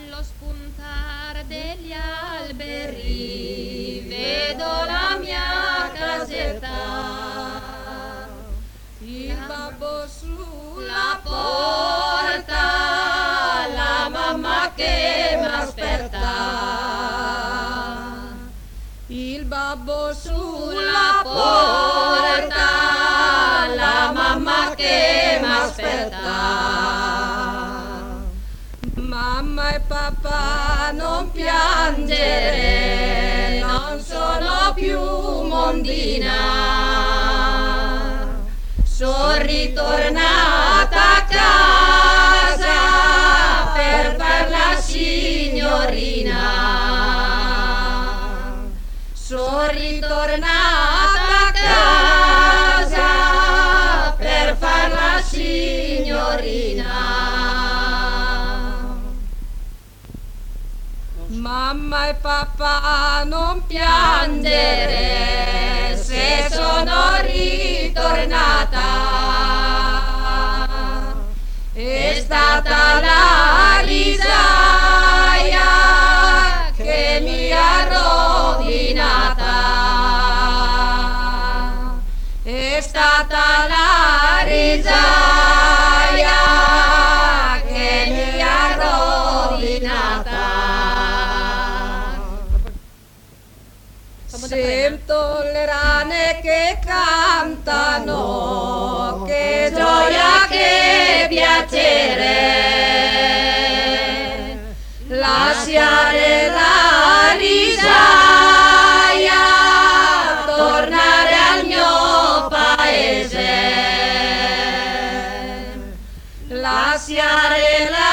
allo spuntar degli alberi vedo la mia casetta, il babbo sulla porta, la mamma che m'aspetta, il babbo sulla porta, la mamma che m'aspetta. Mamma e papà non piangere, non sono più mondina, sono ritornata a casa per far la signorina, sono ritornata a casa per far la signorina. Mamma e papà non piangere se sono ritornata, è stata la risaia che mi ha rovinata, è stata la risaia che mi ha rovinata. Sento le rane che cantano, che gioia, che piacere, lasciare la risaia, tornare al mio paese, lasciare la